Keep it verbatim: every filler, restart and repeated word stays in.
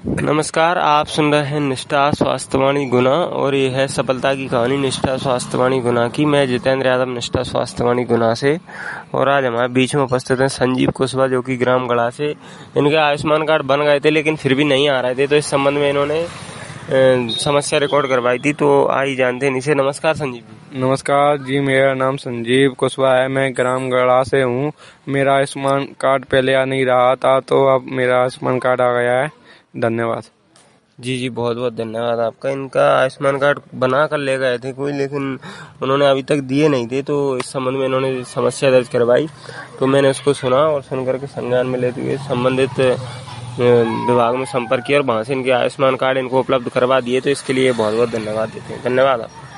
नमस्कार, आप सुन रहे हैं निष्ठा स्वास्थ्यवाणी गुना और ये है सफलता की कहानी निष्ठा स्वास्थ्यवाणी गुना की। मैं जितेंद्र यादव निष्ठा स्वास्थ्यवाणी गुना से, और आज हमारे बीच में उपस्थित हैं संजीव कुशवाहा जो कि ग्राम गढ़ा से। इनके आयुष्मान कार्ड बन गए थे लेकिन फिर भी नहीं आ रहे थे, तो इस संबंध में इन्होंने समस्या रिकॉर्ड करवाई थी। तो आई जानते हैं इनसे। नमस्कार संजीव जी। नमस्कार जी, मेरा नाम संजीव कुशवाहा है, मैं ग्राम गढ़ा से हूँ। मेरा आयुष्मान कार्ड पहले आ नहीं रहा था, तो अब मेरा आयुष्मान कार्ड आ गया है। धन्यवाद। जी जी, बहुत बहुत धन्यवाद आपका। इनका आयुष्मान कार्ड बना कर ले गए थे कोई, लेकिन उन्होंने अभी तक दिए नहीं थे, तो इस संबंध में इन्होंने समस्या दर्ज करवाई। तो मैंने उसको सुना और सुन करके संज्ञान में लेते हुए संबंधित विभाग में संपर्क किया और वहाँ से इनके आयुष्मान कार्ड इनको उपलब्ध करवा दिए। तो इसके लिए बहुत बहुत धन्यवाद देते हैं। धन्यवाद आप।